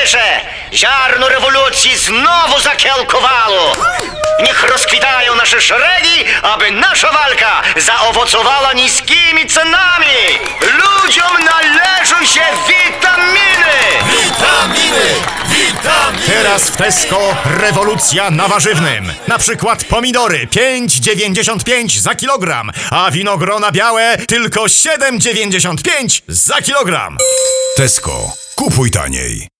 wierzę! Ziarno rewolucji znowu zakiełkowało! Niech rozkwitają nasze szeregi, aby nasza walka zaowocowała niskimi cenami! Ludziom należą się witaminy! Witaminy! Witaminy! Teraz w Tesco rewolucja na warzywnym. Na przykład pomidory 5,95 za kilogram, a winogrona białe tylko 7,95 za kilogram. Tesco. Kupuj taniej.